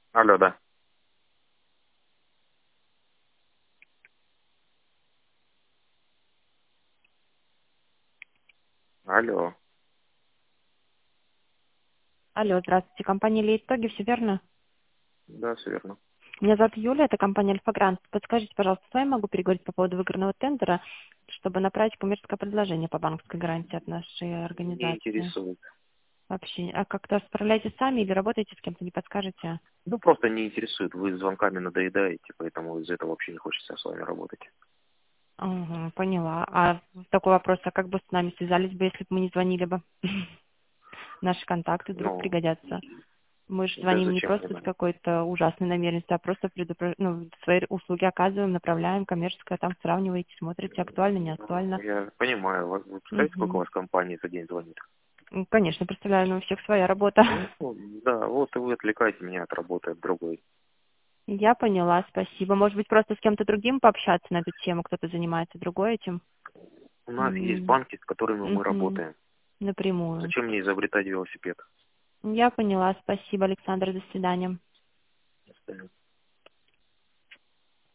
Алло, да. Алло. Алло, здравствуйте. Компания «Лейтоги», все верно? Да, все верно. Меня зовут Юля, это компания «Альфа-Грант». Подскажите, пожалуйста, с вами могу переговорить по поводу выигранного тендера, чтобы направить коммерческое предложение по банковской гарантии от нашей Не организации? интересует. Вообще, а как-то справляетесь сами или работаете с кем-то, не подскажете? Ну, просто не интересует. Вы звонками надоедаете, поэтому из-за этого вообще не хочется с вами работать. Ага, поняла. А такой вопрос, а как бы с нами связались бы, если бы мы не звонили бы? Наши контакты вдруг Ну, пригодятся. Мы же да звоним не зачем мне просто с надо? какой-то ужасной намеренностью, а просто свои услуги оказываем, направляем, коммерческое, там сравниваете, смотрите, актуально, не актуально. Я понимаю. Вы представляете, сколько у Мгм. вас компаний за день звонит? Конечно, представляю, но у всех своя работа. Ну, да, вот и вы отвлекаете меня от работы, от другой. Я поняла, спасибо. Может быть, просто с кем-то другим пообщаться на эту тему, кто-то занимается другой этим? У нас есть М, банки, с которыми мы мгм. работаем. Напрямую. Зачем мне изобретать велосипед? Я поняла, спасибо, Александр, до свидания. Остальное.